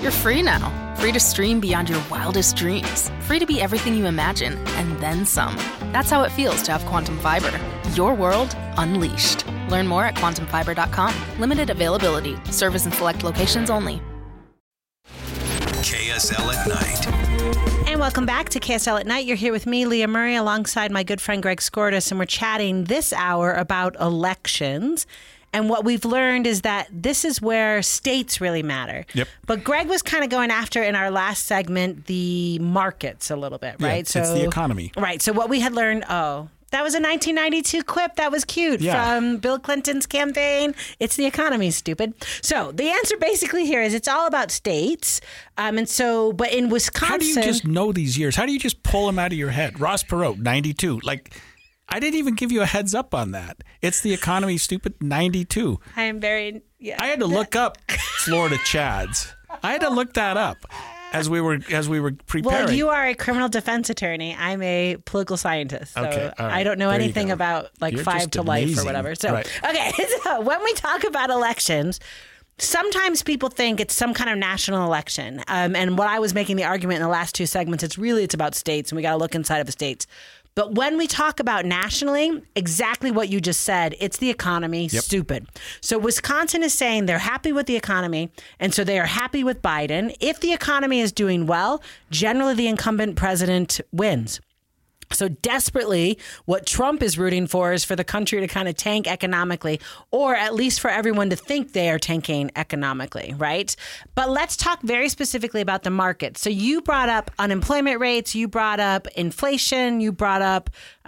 You're free now. Free to stream beyond your wildest dreams. Free to be everything you imagine, and then some. That's how it feels to have Quantum Fiber. Your world unleashed. Learn more at quantumfiber.com. Limited availability. Service in select locations only. KSL at Night. And welcome back to KSL at Night. You're here with me, Leah Murray, alongside my good friend Greg Skordas, and we're chatting this hour about elections. And what we've learned is that this is where states really matter. Yep. But Greg was kind of going after, in our last segment, the markets a little bit, right? Yeah, it's the economy. Right. So what we had learned, that was a 1992 quip. That was cute from Bill Clinton's campaign. It's the economy, stupid. So the answer basically here is it's all about states. But in Wisconsin... How do you just know these years? How do you just pull them out of your head? Ross Perot, 92. I didn't even give you a heads up on that. It's the economy, stupid, 92. I am very... Yeah. I had to look up Florida Chads. I had to look that up as we were preparing. Well, you are a criminal defense attorney. I'm a political scientist. So okay, all right. I don't know There anything about You're 5 to life amazing. or whatever. So, right. Okay. So when we talk about elections, sometimes people think it's some kind of national election. And what I was making the argument in the last two segments, it's about states, and we got to look inside of the states. But when we talk about nationally, exactly what you just said, it's the economy, stupid. So Wisconsin is saying they're happy with the economy, and so they are happy with Biden. If the economy is doing well, generally the incumbent president wins. So desperately, what Trump is rooting for is for the country to kind of tank economically, or at least for everyone to think they are tanking economically, right? But let's talk very specifically about the market. So you brought up unemployment rates, you brought up inflation, you brought up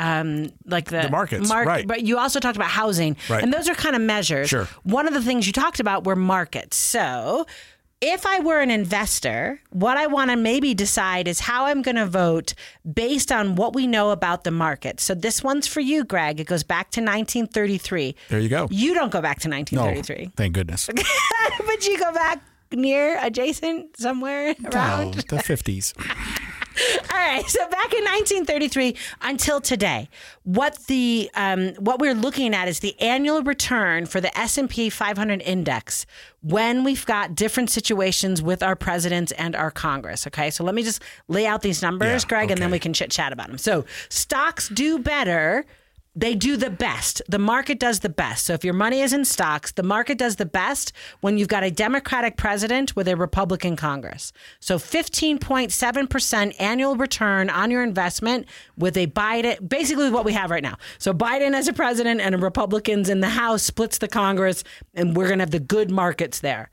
the markets, right. But you also talked about housing, right. And those are kind of measures. Sure. One of the things you talked about were markets. So if I were an investor, what I want to maybe decide is how I'm going to vote based on what we know about the market. So this one's for you, Greg. It goes back to 1933. There you go. You don't go back to 1933. No, thank goodness. But you go back near, adjacent, somewhere around? The 50s. All right. So back in 1933 until today, what we're looking at is the annual return for the S&P 500 index when we've got different situations with our presidents and our Congress. Okay. So let me just lay out these numbers, Greg, and then we can chit chat about them. So stocks do better. They do the best. The market does the best. So if your money is in stocks, the market does the best when you've got a Democratic president with a Republican Congress. So 15.7% annual return on your investment with a Biden, basically what we have right now. So Biden as a president and Republicans in the House splits the Congress, and we're going to have the good markets there.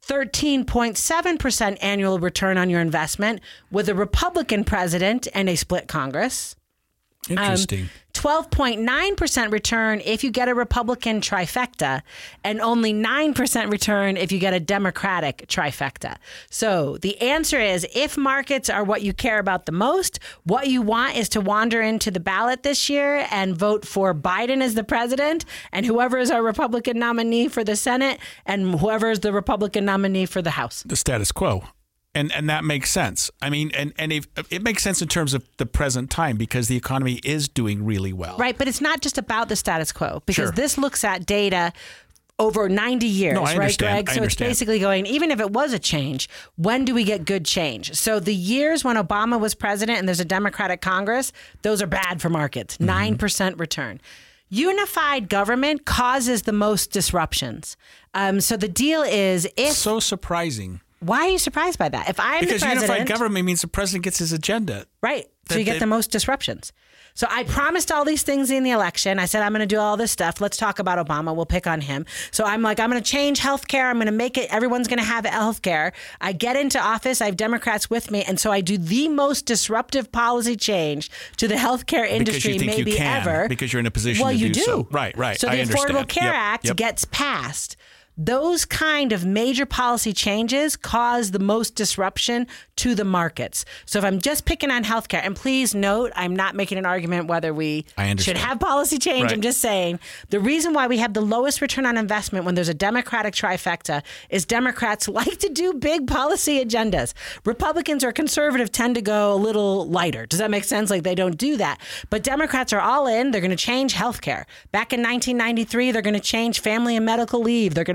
13.7% annual return on your investment with a Republican president and a split Congress. Interesting. 12.9% return if you get a Republican trifecta, and only 9% return if you get a Democratic trifecta. So the answer is, if markets are what you care about the most, what you want is to wander into the ballot this year and vote for Biden as the president, and whoever is our Republican nominee for the Senate, and whoever is the Republican nominee for the House. The status quo. And that makes sense. I mean, and it makes sense in terms of the present time because the economy is doing really well. Right, but it's not just about the status quo, because this looks at data over 90 years, right, Greg? So it's basically going, even if it was a change, when do we get good change? So the years when Obama was president and there's a Democratic Congress, those are bad for markets, 9% return. Unified government causes the most disruptions. So the deal is, So surprising. Why are you surprised by that? If I'm the president... Because unified government means the president gets his agenda. Right. So you get the most disruptions. So I promised all these things in the election. I said, I'm going to do all this stuff. Let's talk about Obama. We'll pick on him. So I'm like, I'm going to change healthcare. I'm going to make it, everyone's going to have healthcare. I get into office. I have Democrats with me. And so I do the most disruptive policy change to the healthcare industry maybe ever. Because you're in a position to do so. Right. So the Affordable Care Act gets passed. Those kind of major policy changes cause the most disruption to the markets. So if I'm just picking on healthcare, and please note, I'm not making an argument whether we should have policy change. Right. I'm just saying the reason why we have the lowest return on investment when there's a Democratic trifecta is Democrats like to do big policy agendas. Republicans or conservative tend to go a little lighter. Does that make sense? Like they don't do that. But Democrats are all in. They're going to change healthcare. Back in 1993, they're going to change family and medical leave. They're going to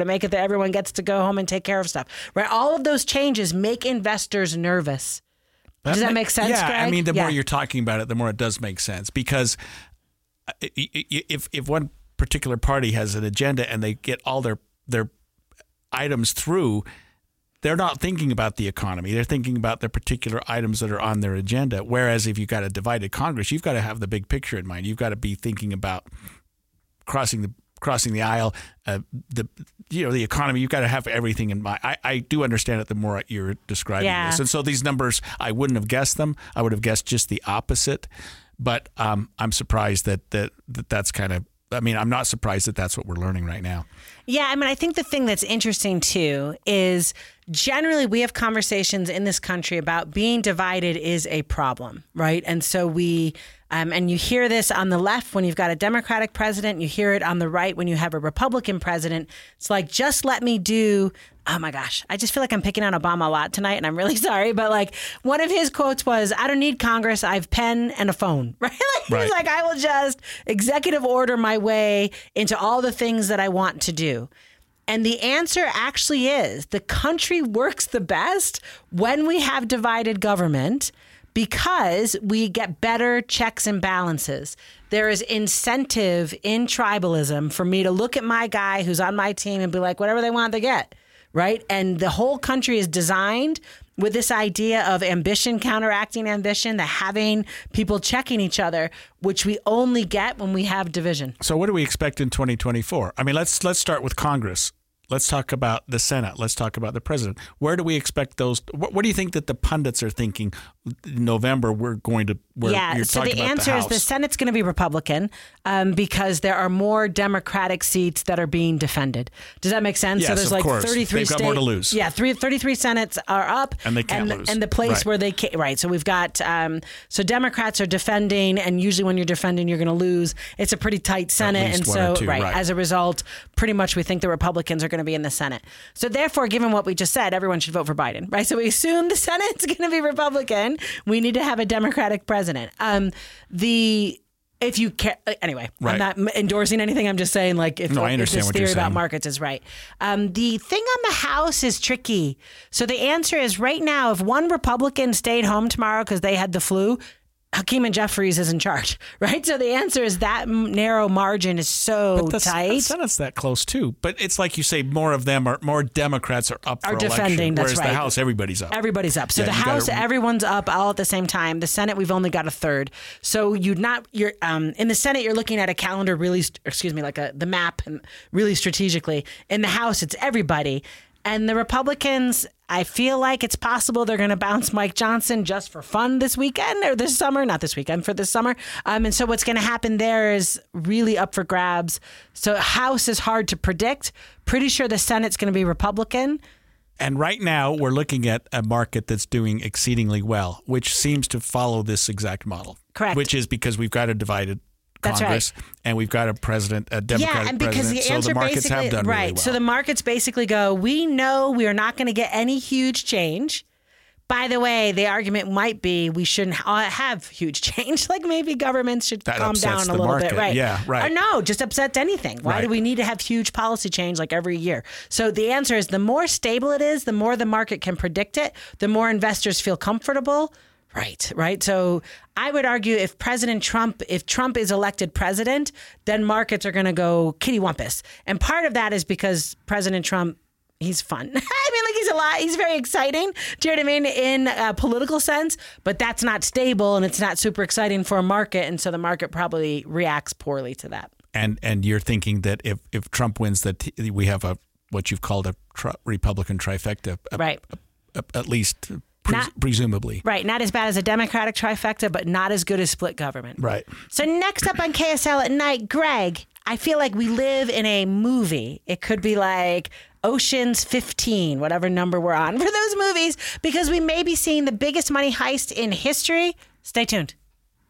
make it that everyone gets to go home and take care of stuff. Right? All of those changes make investors nervous. Does that make sense, Yeah, Greg? I mean, the more you're talking about it, the more it does make sense. Because if one particular party has an agenda and they get all their items through, they're not thinking about the economy. They're thinking about the particular items that are on their agenda. Whereas if you've got a divided Congress, you've got to have the big picture in mind. You've got to be thinking about crossing the aisle, the economy. You've got to have everything in mind. I do understand it the more you're describing this. And so these numbers, I wouldn't have guessed them. I would have guessed just the opposite. But I'm surprised that's kind of, I'm not surprised that that's what we're learning right now. Yeah, I think the thing that's interesting too is generally we have conversations in this country about being divided is a problem, right? And so we, and you hear this on the left when you've got a Democratic president, you hear it on the right when you have a Republican president. It's like, just let me do, oh my gosh, I just feel like I'm picking on Obama a lot tonight and I'm really sorry. But like one of his quotes was, I don't need Congress, I have pen and a phone, right? He's like, I will just executive order my way into all the things that I want to do. And the answer actually is the country works the best when we have divided government because we get better checks and balances. There is incentive in tribalism for me to look at my guy who's on my team and be like, whatever they want, they get, right? And the whole country is designed with this idea of ambition counteracting ambition, the having people checking each other, which we only get when we have division. So what do we expect in 2024? Let's start with Congress. Let's talk about the Senate. Let's talk about the president. Where do we expect those? What do you think that the pundits are thinking in November? You're so the answer is the Senate's going to be Republican because there are more Democratic seats that are being defended. Does that make sense? Yes, so there's of course. 33 They've got states. more to lose. Yeah, 33 Senates are up. And they can't lose. And the place where they can't. Right. So we've got, so Democrats are defending, and usually when you're defending, you're going to lose. It's a pretty tight Senate. And so, as a result, pretty much we think the Republicans are going to be in the Senate. So therefore, given what we just said, everyone should vote for Biden, right? So we assume the Senate's going to be Republican. We need to have a Democratic president. If you care, anyway, I'm not endorsing anything. I'm just saying, like, if this theory about markets is right. The thing on the House is tricky. So the answer is right now, if one Republican stayed home tomorrow because they had the flu, Hakeem and Jeffries is in charge, right? So the answer is that narrow margin is so tight. The Senate's that close too, but it's like you say, more Democrats are up for defending. Election, that's whereas right. The House, everybody's up. Everybody's up. So the House, everyone's up all at the same time. The Senate, we've only got a third. So in the Senate, you're looking at a calendar the map and really strategically. In the House, it's everybody. And the Republicans, I feel like it's possible they're going to bounce Mike Johnson just for fun this weekend or this summer, not this weekend, for this summer. And so what's going to happen there is really up for grabs. So House is hard to predict. Pretty sure the Senate's going to be Republican. And right now we're looking at a market that's doing exceedingly well, which seems to follow this exact model. Correct. Which is because we've got a divided Congress, and we've got a Democratic president. Yeah, and because the answer so the markets have done really well. So the markets basically go, we know we are not going to get any huge change. By the way, the argument might be we shouldn't have huge change. Like maybe governments should calm down a little bit. Right. Yeah, right. Or no, just upsets anything. Why do we need to have huge policy change like every year? So the answer is the more stable it is, the more the market can predict it, the more investors feel comfortable. Right. So I would argue if Trump is elected president, then markets are going to go kittywampus. And part of that is because President Trump, he's fun. He's very exciting. Do you know what I mean? In a political sense, but that's not stable and it's not super exciting for a market. And so the market probably reacts poorly to that. And you're thinking that if Trump wins, that we have what you've called a Republican trifecta, right? At least. Presumably. Right. Not as bad as a Democratic trifecta, but not as good as split government. Right. So next up on KSL at night, Greg, I feel like we live in a movie. It could be like Ocean's 15, whatever number we're on for those movies, because we may be seeing the biggest money heist in history. Stay tuned.